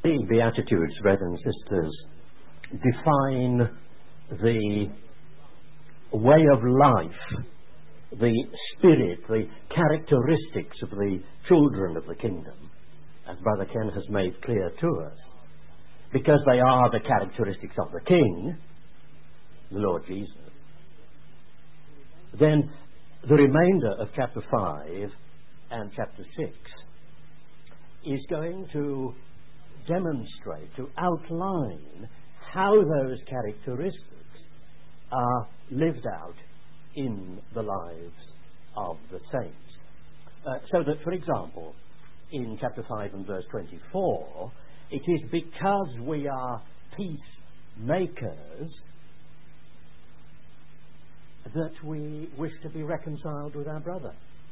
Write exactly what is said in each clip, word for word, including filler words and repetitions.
The Beatitudes, brothers and sisters, define the way of life, the spirit, the characteristics of the children of the kingdom, as Brother Ken has made clear to us. Because they are the characteristics of the King, the Lord Jesus, then the remainder of chapter five and chapter six is going to demonstrate, to outline how those characteristics are lived out in the lives of the saints. Uh, so that, for example, in chapter five and verse twenty-four, it is because we are peacemakers that we wish to be reconciled with our brother.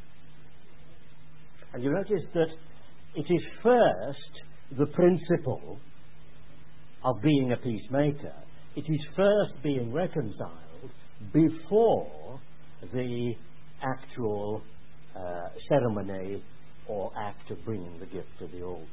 And you notice that it is first the principle of being a peacemaker. It is first being reconciled before the actual uh, ceremony or act of bringing the gift to the altar.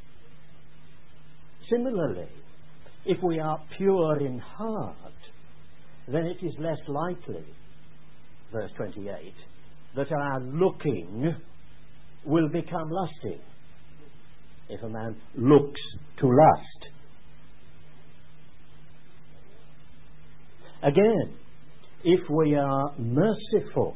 Similarly, if we are pure in heart, then it is less likely, verse twenty-eight, that our looking will become lusting. If a man looks to lust. Again, if we are merciful,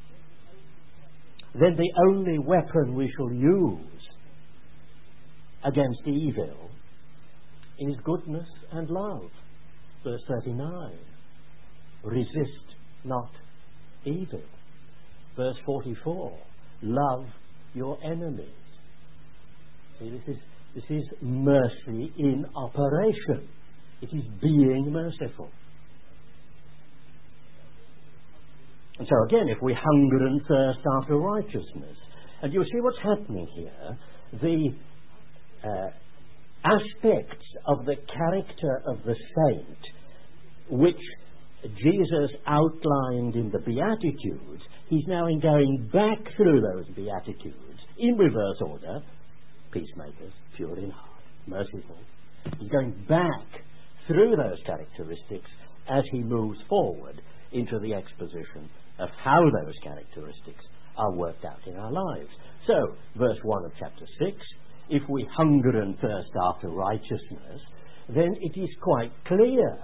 then the only weapon we shall use against evil is goodness and love. Verse thirty-nine. Resist not evil. Verse forty-four. Love your enemies. See, this is, this is mercy in operation. It is being merciful. And so again, if we hunger and thirst after righteousness, and you see what's happening here, the uh, aspects of the character of the saint which Jesus outlined in the Beatitudes, he's now in going back through those Beatitudes in reverse order. Peacemakers, pure in heart, merciful. He's going back through those characteristics as he moves forward into the exposition of how those characteristics are worked out in our lives. So, verse one of chapter six, if we hunger and thirst after righteousness, then it is quite clear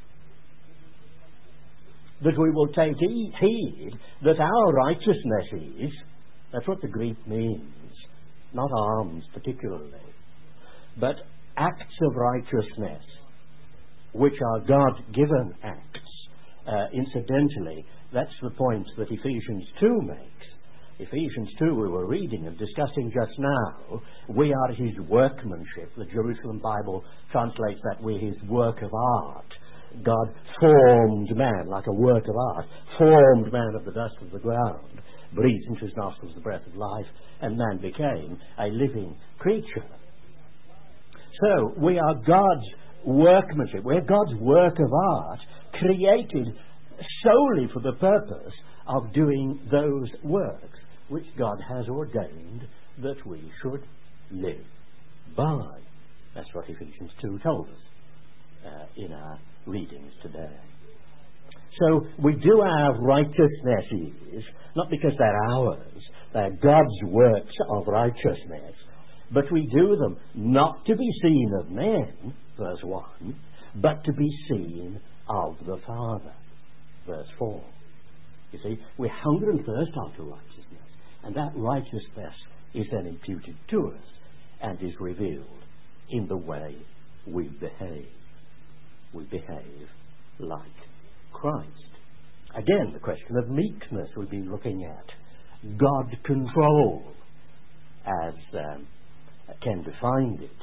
that we will take heed that our righteousness is, that's what the Greek means, not alms particularly, but acts of righteousness, which are God-given acts. Uh, incidentally, that's the point that Ephesians two makes. Ephesians two, we were reading and discussing just now, we are his workmanship. The Jerusalem Bible translates that we're his work of art. God formed man like a work of art, formed man of the dust of the ground, breathed into his nostrils the breath of life, and man became a living creature. So we are God's workmanship. We're God's work of art, created solely for the purpose of doing those works which God has ordained that we should live by. That's what Ephesians two told us uh, in our readings today. So we do our righteousnesses not because they're ours, they're God's works of righteousness, but we do them not to be seen of men, verse one, but to be seen of the Father, verse four. You see, we hunger and thirst after righteousness, and that righteousness is then imputed to us and is revealed in the way we behave. We behave like Christ. Again, the question of meekness we've been looking at. God control, as um, Ken defined it.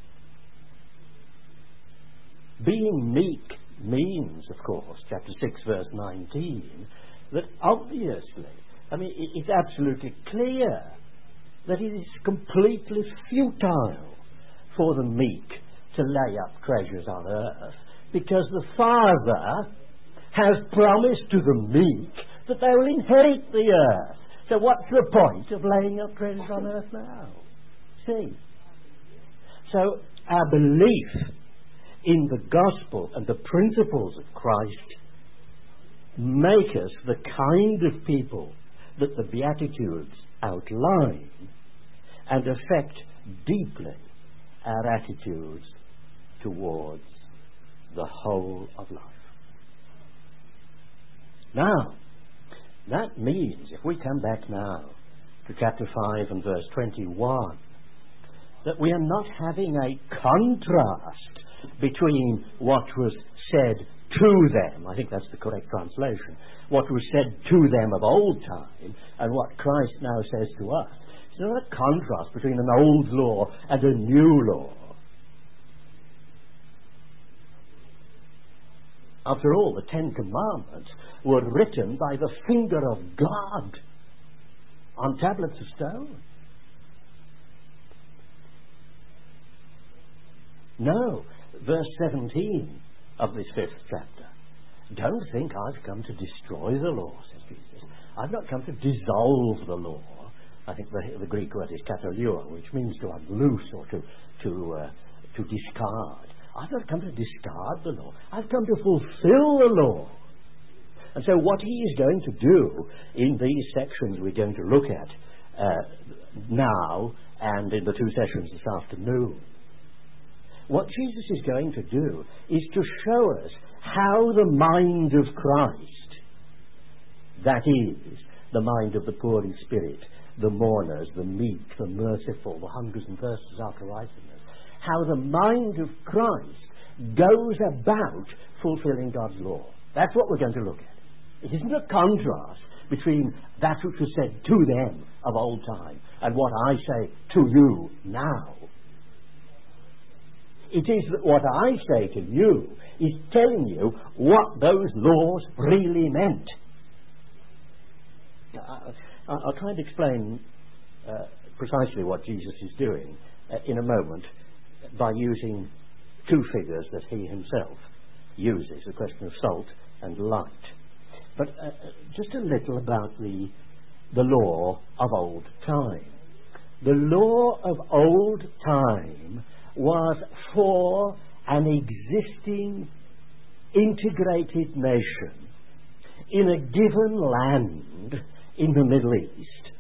Being meek means, of course, chapter six, verse nineteen, that obviously, I mean, it's absolutely clear that it is completely futile for the meek to lay up treasures on earth, because the Father has promised to the meek that they will inherit the earth. So what's the point of laying up treasures on earth now? See? So our belief in the gospel and the principles of Christ make us the kind of people that the Beatitudes outline and affect deeply our attitudes towards the whole of life. Now, that means, if we come back now to chapter five and verse twenty-one, that we are not having a contrast between what was said to them, I think that's the correct translation, what was said to them of old time and what Christ now says to us. It's not a contrast between an old law and a new law. After all, the Ten Commandments were written by the finger of God on tablets of stone. No, verse seventeen of this fifth chapter. Don't think I've come to destroy the law, says Jesus. I've not come to dissolve the law. I think the, the Greek word is katalua, which means to unloose or to to uh, to discard. I've not come to discard the law. I've come to fulfill the law. And so what he is going to do in these sections we're going to look at uh, now and in the two sessions this afternoon, what Jesus is going to do is to show us how the mind of Christ, that is, the mind of the poor in spirit, the mourners, the meek, the merciful, the hungers and thirsters after righteousness, how the mind of Christ goes about fulfilling God's law. That's what we're going to look at. It isn't a contrast between that which was said to them of old time and what I say to you now. It is that what I say to you is telling you what those laws really meant. I'll try and explain uh, precisely what Jesus is doing uh, in a moment by using two figures that he himself uses, the question of salt and light. But uh, just a little about the, the law of old time. The law of old time was for an existing integrated nation in a given land in the Middle East.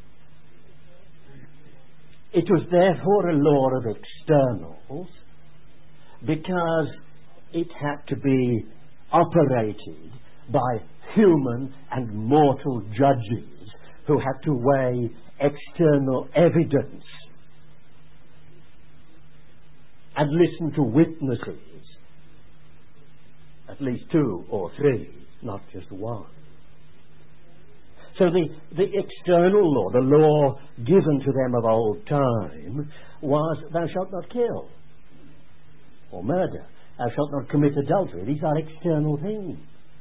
It was therefore a law of externals because it had to be operated by human and mortal judges who had to weigh external evidence and listen to witnesses, at least two or three, not just one. So the, the external law, the law given to them of old time, was thou shalt not kill, or murder, thou shalt not commit adultery. These are external things.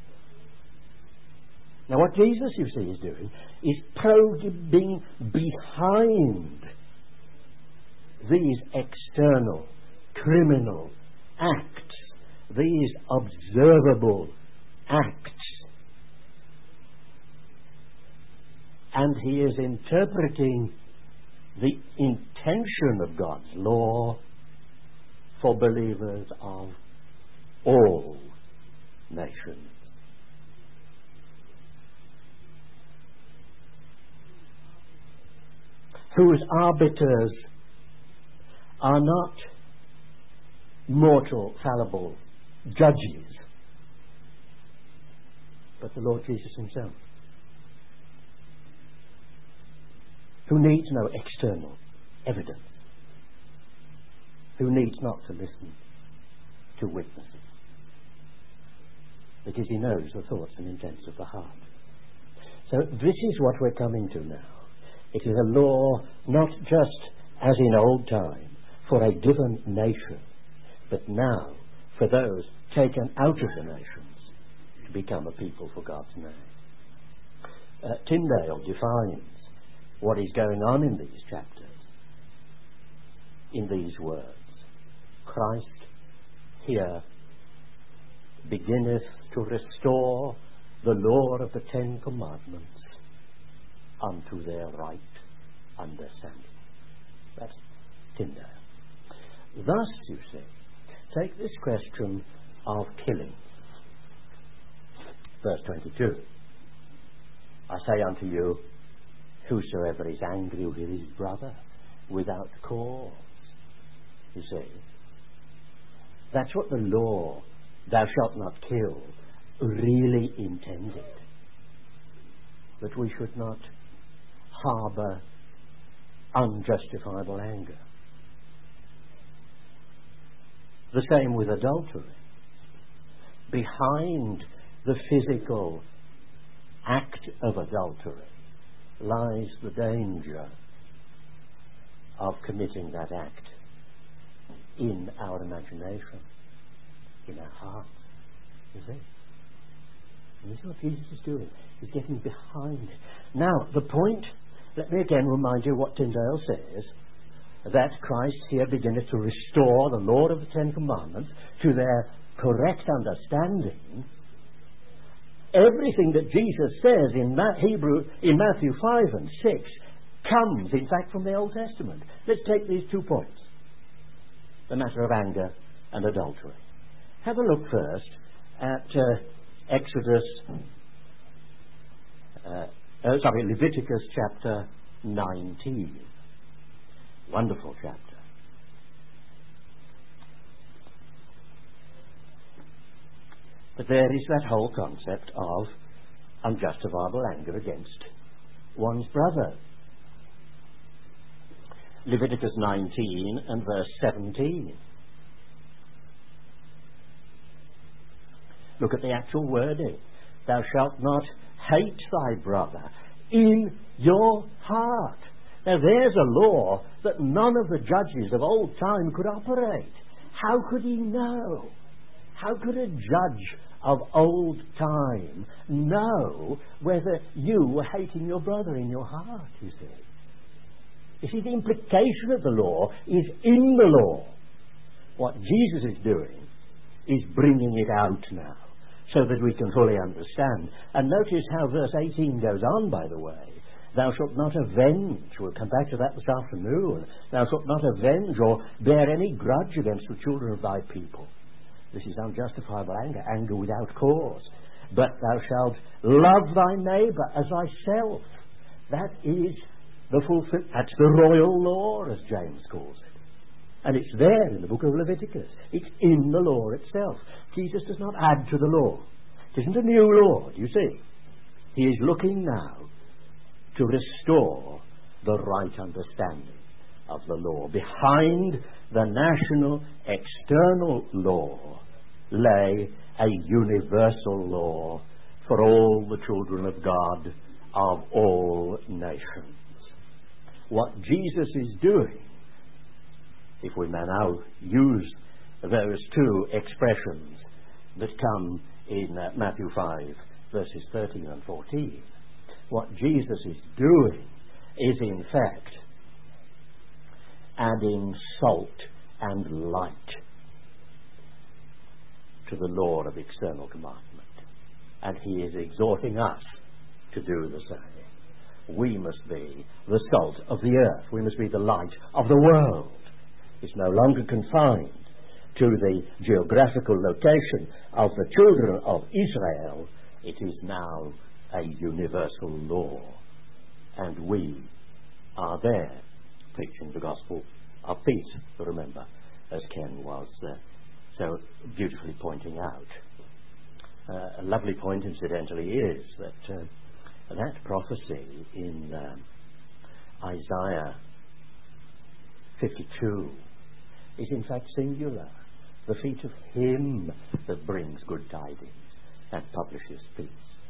Now what Jesus, you see, is doing is probing behind these external criminal acts, these observable acts. And he is interpreting the intention of God's law for believers of all nations. Whose arbiters are not mortal, fallible judges, but the Lord Jesus himself, who needs no external evidence, who needs not to listen to witnesses, because he knows the thoughts and intents of the heart. So this is what we're coming to now. It is a law not just as in old time for a given nation, but now for those taken out of the nations to become a people for God's name. Uh, Tyndale defines what is going on in these chapters in these words: Christ here beginneth to restore the law of the Ten Commandments unto their right understanding. That's Tyndale. Thus, you see, take this question of killing. Verse twenty-two. I say unto you, whosoever is angry with his brother without cause. You see, that's what the law, thou shalt not kill, really intended. That we should not harbour unjustifiable anger. The same with adultery. Behind the physical act of adultery lies the danger of committing that act in our imagination, in our hearts. You see? And this is what Jesus is doing. He's getting behind it. Now, the point, let me again remind you what Tyndale says, that Christ here beginneth to restore the law of the Ten Commandments to their correct understanding. Everything that Jesus says in Ma- Hebrew, in Matthew five and six comes, in fact, from the Old Testament. Let's take these two points. The matter of anger and adultery. Have a look first at uh, Exodus, uh, uh, sorry, Leviticus chapter nineteen. Wonderful chapter. But there is that whole concept of unjustifiable anger against one's brother. Leviticus nineteen and verse seventeen. Look at the actual wording. Thou shalt not hate thy brother in your heart. Now there's a law that none of the judges of old time could operate. How could he know? How could a judge of old time know whether you were hating your brother in your heart, you see? You see, the implication of the law is in the law. What Jesus is doing is bringing it out now, so that we can fully understand. And notice how verse eighteen goes on, by the way. Thou shalt not avenge. We'll come back to that this afternoon. Thou shalt not avenge or bear any grudge against the children of thy people. This is unjustifiable anger, anger without cause. But thou shalt love thy neighbour as thyself. That is the fulfill. That's the royal law, as James calls it. And it's there in the book of Leviticus. It's in the law itself. Jesus does not add to the law. It isn't a new law, do you see? He is looking now to restore the right understanding of the law. Behind the national external law lay a universal law for all the children of God of all nations. What Jesus is doing, if we may now use those two expressions that come in uh, Matthew five, verses thirteen and fourteen, what Jesus is doing is in fact adding salt and light to the law of external commandment. And he is exhorting us to do the same. We must be the salt of the earth. We must be the light of the world. It's no longer confined to the geographical location of the children of Israel. It is now a universal law. And we are there preaching the gospel of peace, remember, as Ken was uh, so beautifully pointing out. Uh, a lovely point, incidentally, is that uh, that prophecy in uh, Isaiah fifty-two is in fact singular. The feet of him that brings good tidings and publishes peace.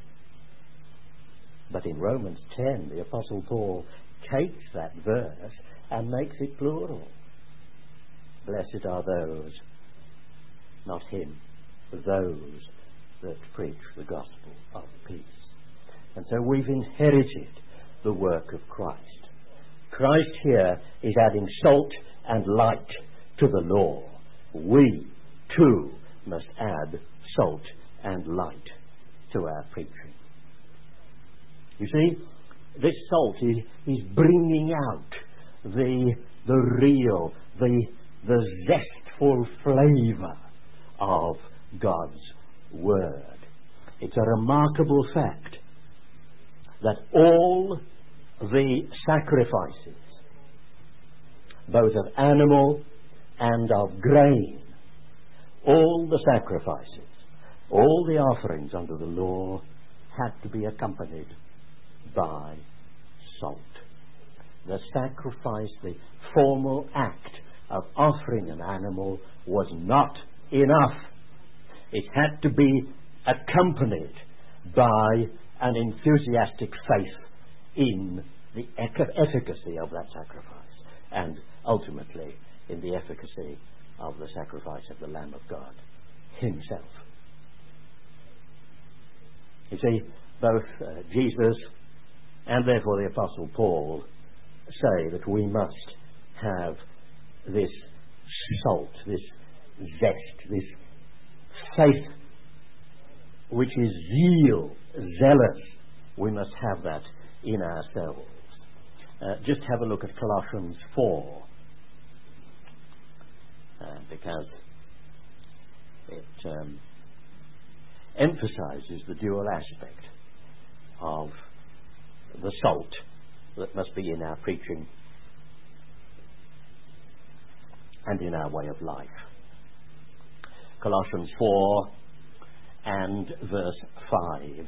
But in Romans ten, the Apostle Paul takes that verse and makes it plural. Blessed are those, not him, those that preach the gospel of peace. And so we've inherited the work of Christ. Christ here is adding salt and light to the law. We, too, must add salt and light to our preaching. You see, this salt is, is bringing out the, the real, the the zestful flavour of God's Word. It's a remarkable fact that all the sacrifices, both of animal and of grain, all the sacrifices, all the offerings under the law had to be accompanied by salt. The sacrifice, the formal act of offering an animal was not enough. It had to be accompanied by an enthusiastic faith in the efficacy of that sacrifice, and ultimately in the efficacy of the sacrifice of the Lamb of God himself. You see, both uh, Jesus and therefore the Apostle Paul say that we must have this salt, this zest, this faith which is zeal, zealous. We must have that in ourselves. Uh, just have a look at Colossians four, uh, because it um, emphasizes the dual aspect of the salt that must be in our preaching and in our way of life. Colossians four and verse five.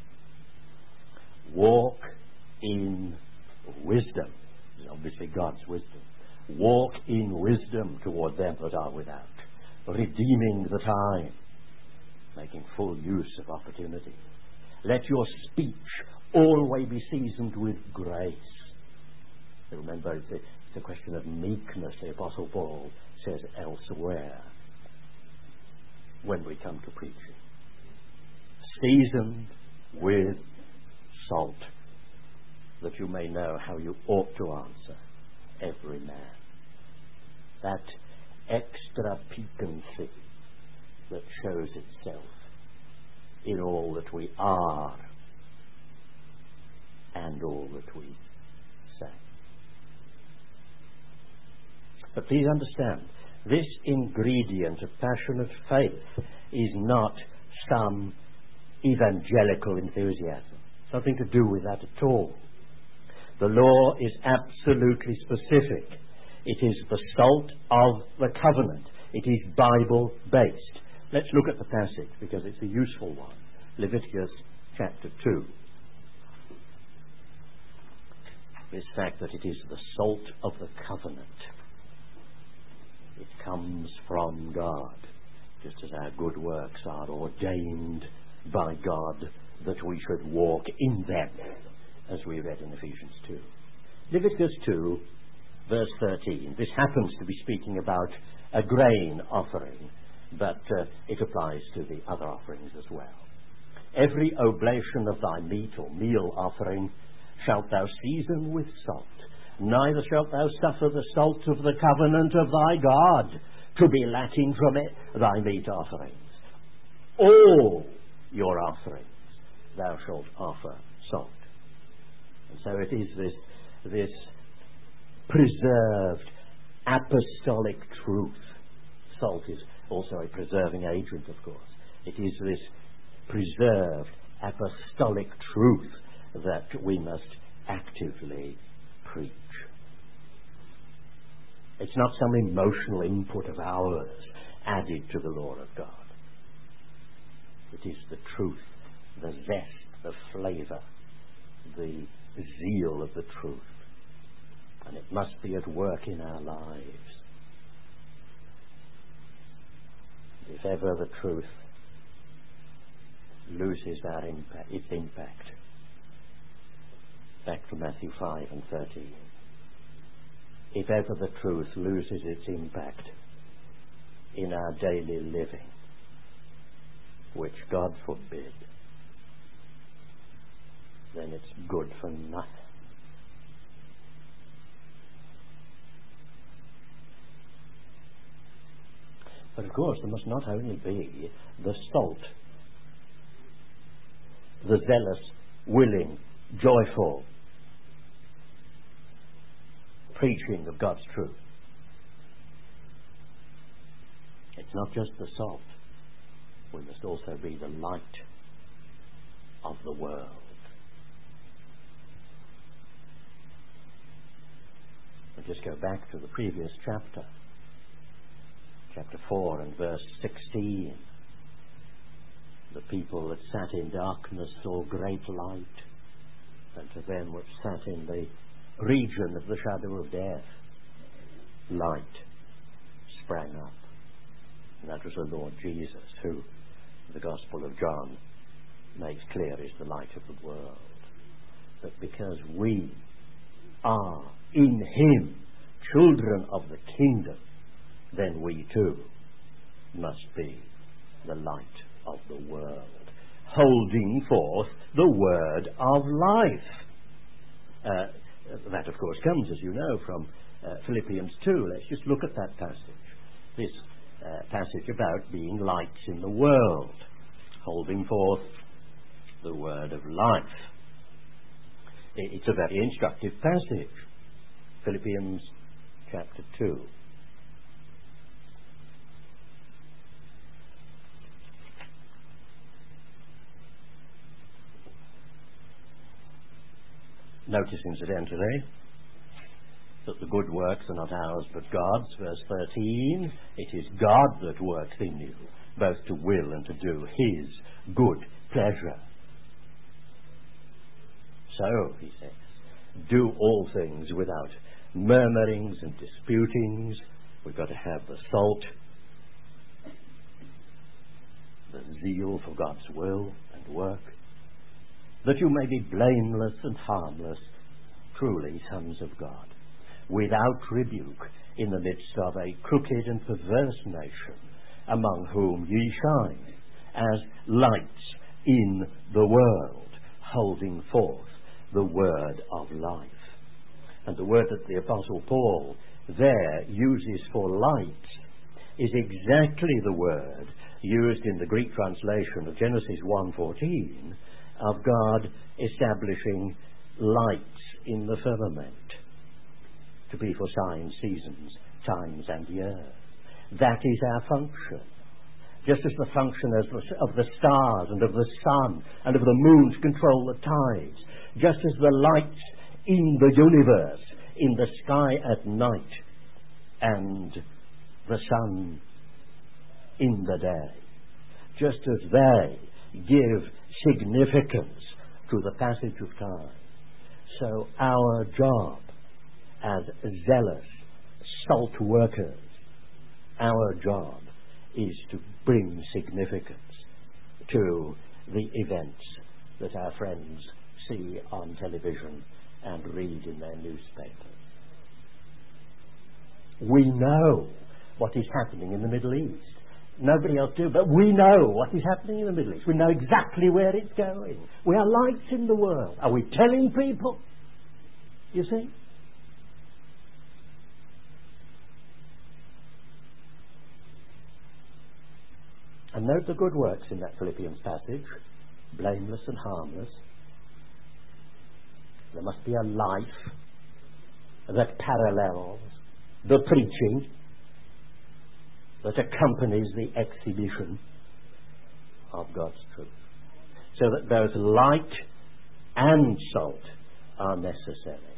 Walk in wisdom. Obviously God's wisdom. Walk in wisdom toward them that are without, redeeming the time, making full use of opportunity. Let your speech always be seasoned with grace. Remember, it's a, it's a question of meekness, the Apostle Paul says elsewhere when we come to preaching. Seasoned with salt, that you may know how you ought to answer every man. That extra piquancy that shows itself in all that we are and all that we say. But please understand, this ingredient of passionate faith is not some evangelical enthusiasm. Nothing to do with that at all. The law is absolutely specific. It is the salt of the covenant. It is Bible-based. Let's look at the passage because it's a useful one. Leviticus chapter two. This fact that it is the salt of the covenant. It comes from God, just as our good works are ordained by God that we should walk in them, as we read in Ephesians two. Leviticus two, verse thirteen. This happens to be speaking about a grain offering, but uh, it applies to the other offerings as well. Every oblation of thy meat or meal offering shalt thou season with salt, neither shalt thou suffer the salt of the covenant of thy God to be lacking from it, thy meat offerings. All your offerings thou shalt offer salt. And so it is this, this preserved apostolic truth. Salt is also a preserving agent, of course. It is this preserved apostolic truth that we must actively preach. It's not some emotional input of ours added to the law of God. It is the truth, the zest, the flavour, the zeal of the truth. And it must be at work in our lives. If ever the truth loses our impact, its impact. Back to Matthew five and thirteen. If ever the truth loses its impact in our daily living, which God forbid, then it's good for nothing. But of course there must not only be the salt, the zealous, willing, joyful preaching of God's truth. not just the salt. We must also be the light of the world. We'll just go back to the previous chapter. Chapter four and verse sixteen. The people that sat in darkness saw great light, and to them which sat in the region of the shadow of death, light sprang up. And that was the Lord Jesus, who the Gospel of John makes clear is the light of the world. That because we are in him children of the kingdom, then we too must be the light of the world, holding forth the word of life. Uh, that, of course, comes, as you know, from uh, Philippians two. Let's just look at that passage. This uh, passage about being lights in the world, holding forth the word of life. It's a very instructive passage. Philippians chapter two. Notice, incidentally, that the good works are not ours but God's. Verse thirteen, it is God that works in you, both to will and to do his good pleasure. So, he says, do all things without murmurings and disputings. We've got to have the salt, the zeal for God's will and work, that you may be blameless and harmless, truly sons of God, without rebuke, in the midst of a crooked and perverse nation, among whom ye shine, as lights in the world, holding forth the word of life. And the word that the Apostle Paul there uses for light is exactly the word used in the Greek translation of Genesis one fourteen of God establishing lights in the firmament to be for signs, seasons, times and years. That is our function. Just as the function of the, of the stars and of the sun and of the moon to control the tides, just as the lights in the universe, in the sky at night, and the sun in the day, just as they give significance to the passage of time, so our job as zealous salt workers, our job is to bring significance to the events that our friends see on television and read in their newspapers. We know what is happening in the Middle East. Nobody else do, but we know what is happening in the Middle East. We know exactly where it's going. We are lights in the world. Are we telling people? You see? And note the good works in that Philippians passage. Blameless and harmless. There must be a life that parallels the preaching, that accompanies the exhibition of God's truth. So that both light and salt are necessary.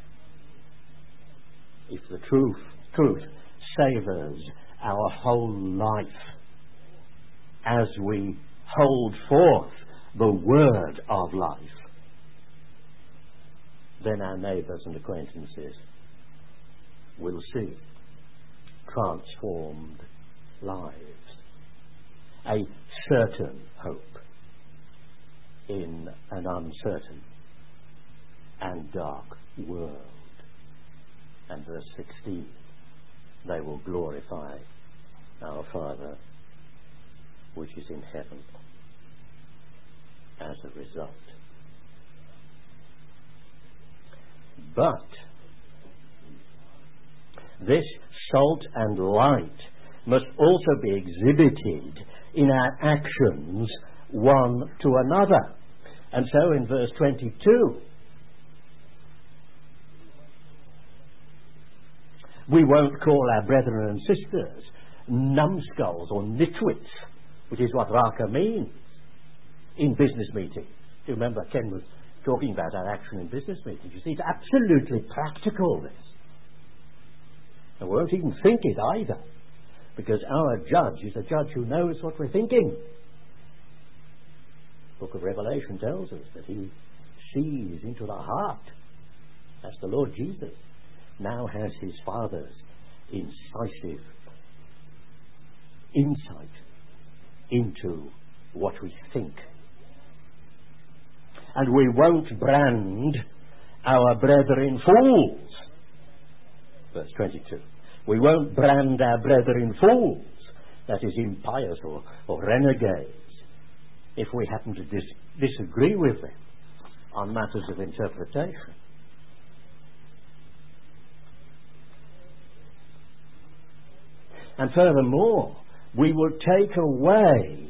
If the truth, truth savours our whole life as we hold forth the word of life, then our neighbours and acquaintances will see transformed lives, a certain hope in an uncertain and dark world. And verse sixteen, they will glorify our Father which is in heaven as a result. But this salt and light must also be exhibited in our actions one to another. And so in verse twenty-two, we won't call our brethren and sisters numbskulls or nitwits, which is what raka means in business meetings. Do you remember Ken was talking about our action in business meetings? You see, it's absolutely practical, this. And we won't even think it either, because our judge is a judge who knows what we're thinking. The book of Revelation tells us that he sees into the heart. That's the Lord Jesus. Now has his Father's incisive insight into what we think. And we won't brand our brethren fools. Verse twenty-two. We won't brand our brethren fools, that is, impious or, or renegades, if we happen to dis- disagree with them on matters of interpretation. And furthermore, we will take away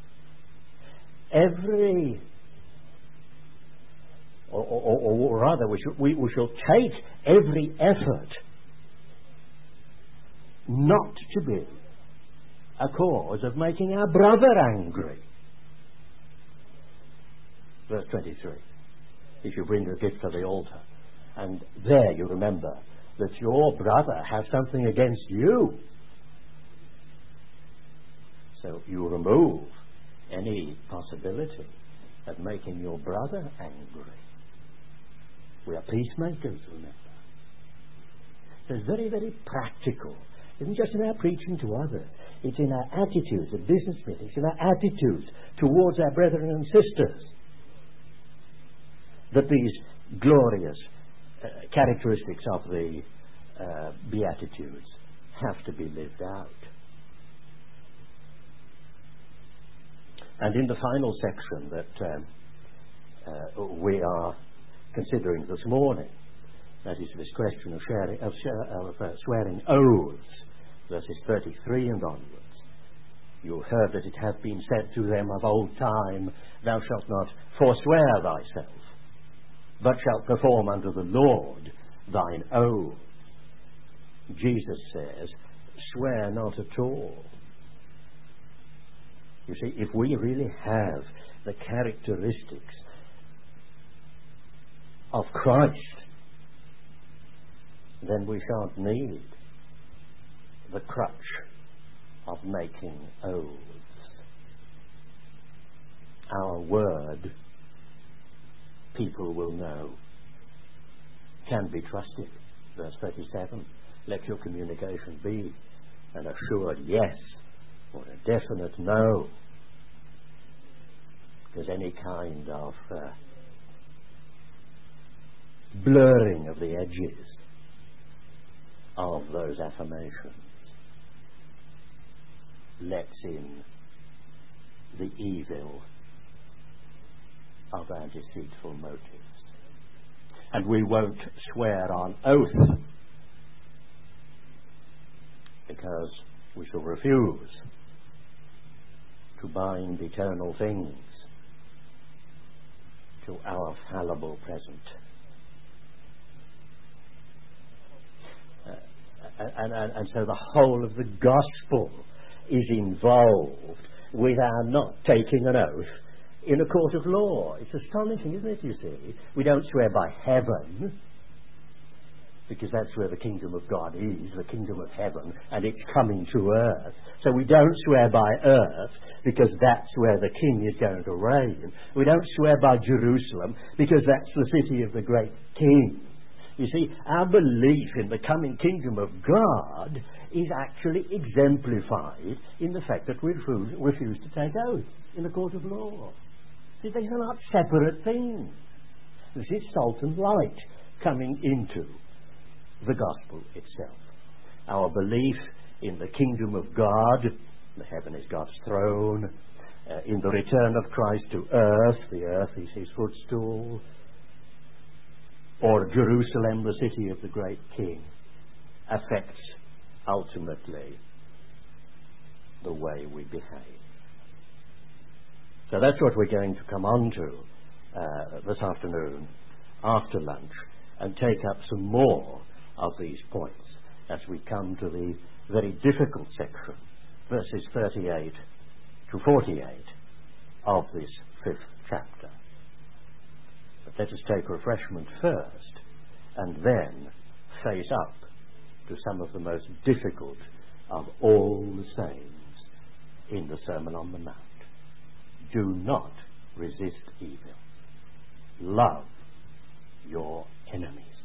every, or, or, or rather, we shall, we, we shall take every effort not to be a cause of making our brother angry. Verse twenty-three. If you bring your gift to the altar, and there you remember that your brother has something against you, so you remove any possibility of making your brother angry. We are peacemakers, remember. So it's very, very practical. It isn't just in our preaching to others. It's in our attitudes at business meetings, in our attitudes towards our brethren and sisters, that these glorious uh, characteristics of the uh, Beatitudes have to be lived out. And in the final section that um, uh, we are considering this morning, that is this question of, sharing, of, of uh, swearing oaths, verses thirty-three and onwards. You heard that it hath been said to them of old time, Thou shalt not forswear thyself, but shalt perform unto the Lord thine oath. Jesus says, swear not at all. You see, if we really have the characteristics of Christ, then we shan't need the crutch of making oaths. Our word, people will know, can be trusted. Verse thirty-seven, let your communication be an assured yes or a definite no. Because any kind of uh, blurring of the edges of those affirmations lets in the evil of our deceitful motives. And we won't swear on oath, because we shall refuse to bind eternal things to our fallible present. Uh, and, and, and so the whole of the gospel is involved with our not taking an oath in a court of law. It's astonishing, isn't it, you see? We don't swear by heaven, because that's where the kingdom of God is, the kingdom of heaven, and it's coming to earth. So we don't swear by earth, because that's where the king is going to reign. We don't swear by Jerusalem, because that's the city of the great king. You see, our belief in the coming kingdom of God is actually exemplified in the fact that we refuse, refuse to take oath in the court of law. See, these are not separate things. This is salt and light coming into the gospel itself. Our belief in the kingdom of God, the heaven is God's throne, uh, in the return of Christ to earth, the earth is his footstool, or Jerusalem, the city of the great king, affects ultimately the way we behave. So that's what we're going to come on to uh, this afternoon after lunch, and take up some more of these points as we come to the very difficult section, verses thirty-eight to forty-eight of this fifth chapter. But let us take refreshment first, and then face up to some of the most difficult of all the sayings in the Sermon on the Mount. Do not resist evil. Love your enemies.